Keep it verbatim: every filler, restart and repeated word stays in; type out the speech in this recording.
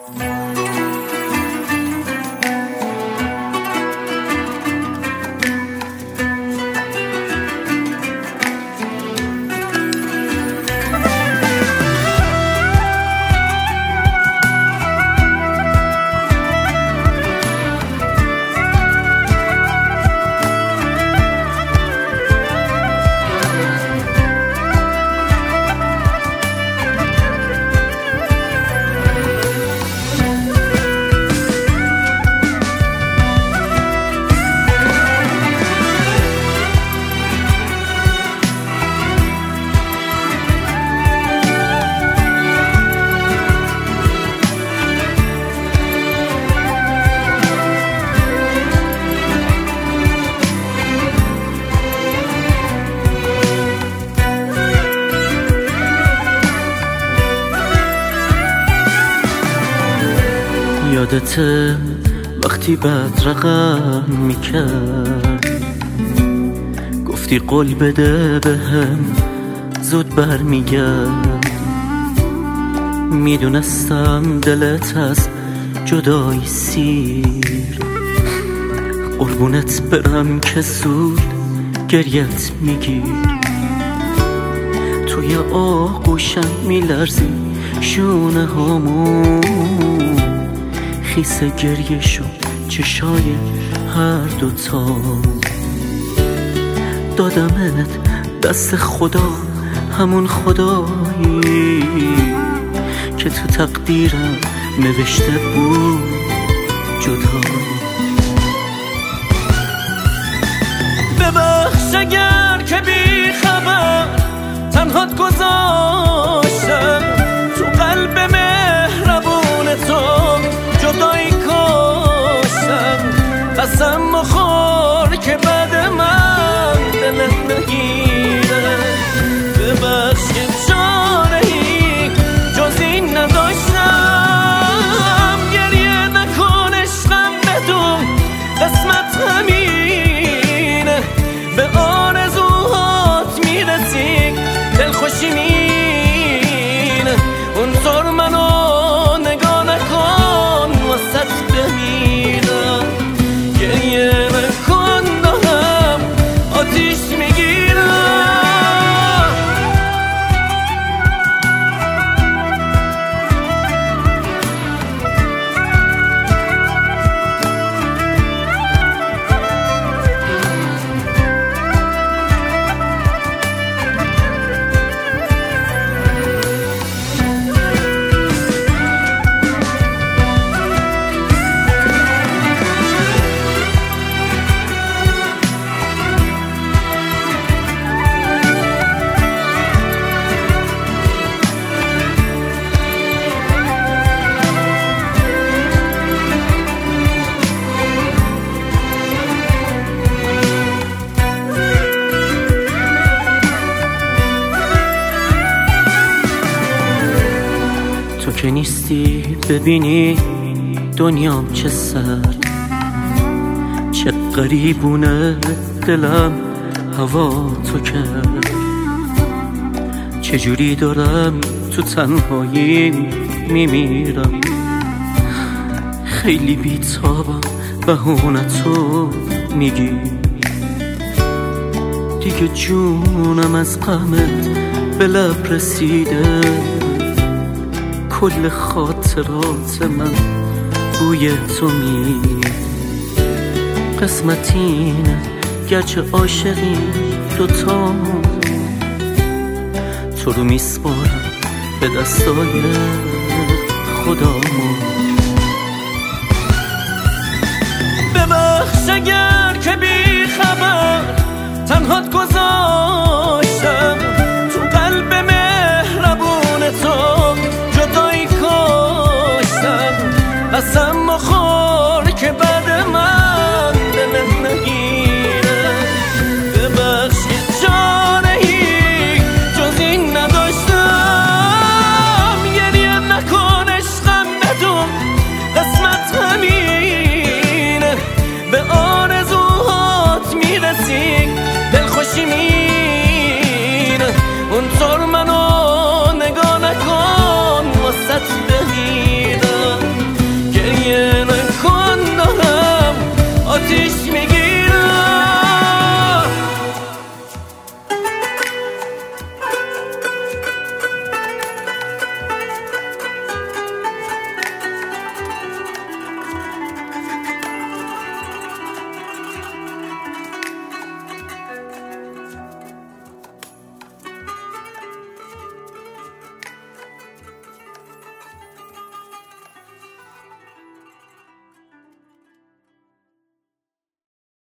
یادته وقتی بد رقم میکرد گفتی قول بده بهم زود برمیگرد. میدونستم دلت از جدایی سیر، قربونت برم که زود گریت میگیر. توی آغوشم میلرزی شونه همون، خیس گریه شد چشای هر دوتا. دادمت دست خدا، همون خدایی که تو تقدیرم نوشته بود جدا. ببخش اگر که بی خبر تنهات گذاشتم، تو قلب مهربون تو جدایی کاشتم. قسم مخور که بعد من دلت نگیره. ببخش که چاره‌ای جز این نداشتم. گریه نکن عشقم، بدون قسمت همینه. به آرزوهات میرسی دلخوشی مینه. اونطور منو نگاه نکن واسط بمیرم. گریه نکن دارم آتیش میگیرم. تو که نیستی ببینی دنیام چه سرد، چه غریبونه دلم هوا تو کرد. چجوری دارم تو تنهایی میمیرم. خیلی بیتابم بهونتو میگی. دیگه جونم از غمت به لب رسیده. کل خاطرات من بوی تو میده. قسمت اینه گرچه عاشقی دوتا، تو رو میسپارم به دستای خدامون. ببخش اگر که بی خبر تنهات گذاشتم،